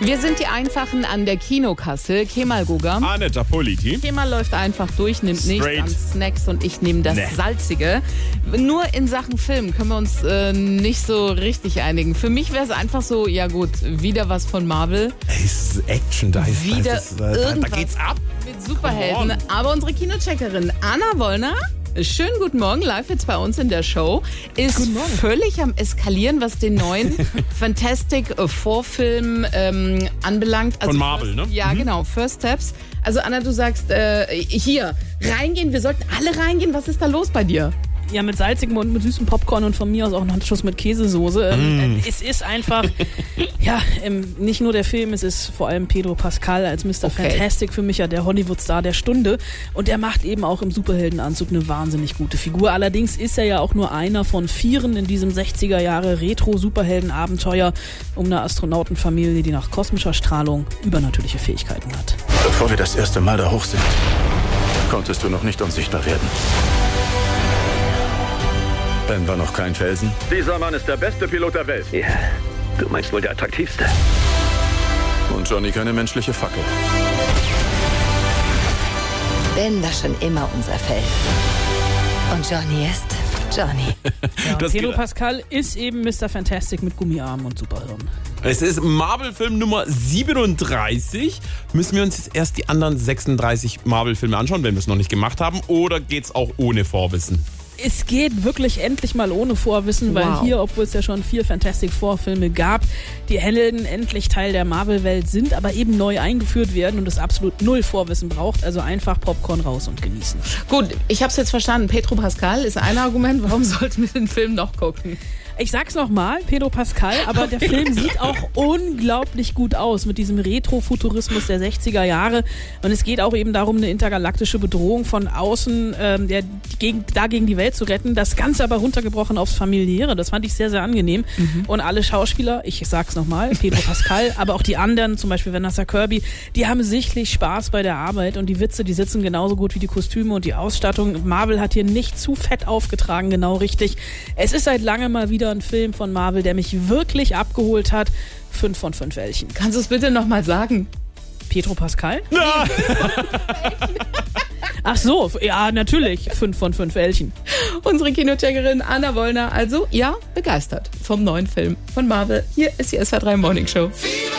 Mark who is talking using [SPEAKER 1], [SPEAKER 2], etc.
[SPEAKER 1] Wir sind die Einfachen an der Kinokasse. Kemal Guga.
[SPEAKER 2] Aneta Politi.
[SPEAKER 1] Kemal läuft einfach durch, nimmt nichts
[SPEAKER 2] Straight.
[SPEAKER 1] an Snacks und ich nehme das Salzige. Nur in Sachen Film können wir uns nicht so richtig einigen. Für mich wäre es einfach so, ja gut, wieder was von Marvel.
[SPEAKER 2] Ey, es ist Action, da
[SPEAKER 1] Irgendwas
[SPEAKER 2] geht's ab.
[SPEAKER 1] mit Superhelden. Aber unsere Kinocheckerin Anna Wollner, schönen guten Morgen, live jetzt bei uns in der Show, ist völlig am Eskalieren, was den neuen Fantastic Four-Film anbelangt. Also
[SPEAKER 2] von Marvel, ne?
[SPEAKER 1] Ja, genau, First Steps. Also Anna, du sagst, hier, reingehen, wir sollten alle reingehen. Was ist da los bei dir?
[SPEAKER 3] Ja, mit salzigem und mit süßem Popcorn und von mir aus auch noch einen Schuss mit Käsesoße. Es ist einfach, nicht nur der Film, es ist vor allem Pedro Pascal als Mr. Fantastic für mich ja der Hollywood-Star der Stunde. Und der macht eben auch im Superheldenanzug eine wahnsinnig gute Figur. Allerdings ist er ja auch nur einer von 4 in diesem 60er Jahre Retro-Superhelden-Abenteuer um eine Astronautenfamilie, die nach kosmischer Strahlung übernatürliche Fähigkeiten hat.
[SPEAKER 4] Bevor wir das erste Mal da hoch sind, konntest du noch nicht unsichtbar werden. Ben war noch kein Felsen.
[SPEAKER 5] Dieser Mann ist der beste Pilot der Welt. Ja, du meinst wohl der attraktivste.
[SPEAKER 4] Und Johnny keine menschliche Fackel.
[SPEAKER 6] Ben war schon immer unser Fels. Und Johnny ist Johnny.
[SPEAKER 3] Ja, Pedro Pascal ist eben Mr. Fantastic mit Gummiarmen und Superhirn.
[SPEAKER 2] Es ist Marvel-Film Nummer 37. Müssen wir uns jetzt erst die anderen 36 Marvel-Filme anschauen, wenn wir es noch nicht gemacht haben? Oder geht's auch ohne Vorwissen?
[SPEAKER 3] Es geht wirklich endlich mal ohne Vorwissen, weil hier, obwohl es ja schon 4 Fantastic Four-Filme gab, die Helden endlich Teil der Marvel-Welt sind, aber eben neu eingeführt werden und es absolut 0 Vorwissen braucht. Also einfach Popcorn raus und genießen.
[SPEAKER 1] Gut, ich habe es jetzt verstanden. Pedro Pascal ist ein Argument. Warum sollten wir den Film noch gucken?
[SPEAKER 3] Ich sag's nochmal, Pedro Pascal, aber der Film sieht auch unglaublich gut aus mit diesem Retro-Futurismus der 60er Jahre. Und es geht auch eben darum, eine intergalaktische Bedrohung von außen gegen die Welt zu retten. Das Ganze aber runtergebrochen aufs Familiäre. Das fand ich sehr, sehr angenehm. Und alle Schauspieler, ich sag's nochmal, Pedro Pascal, aber auch die anderen, zum Beispiel Vanessa Kirby, die haben sichtlich Spaß bei der Arbeit. Und die Witze, die sitzen genauso gut wie die Kostüme und die Ausstattung. Marvel hat hier nicht zu fett aufgetragen, genau richtig. Es ist seit langem mal wieder ein Film von Marvel, der mich wirklich abgeholt hat. 5 von 5 Elchen.
[SPEAKER 1] Kannst du es bitte nochmal sagen?
[SPEAKER 3] Pedro Pascal? Ja. Ach so, ja, natürlich. 5 von 5 Elchen.
[SPEAKER 1] Unsere Kinocheckerin Anna Wollner, also ja, begeistert vom neuen Film von Marvel. Hier ist die SWR3 Morning Show.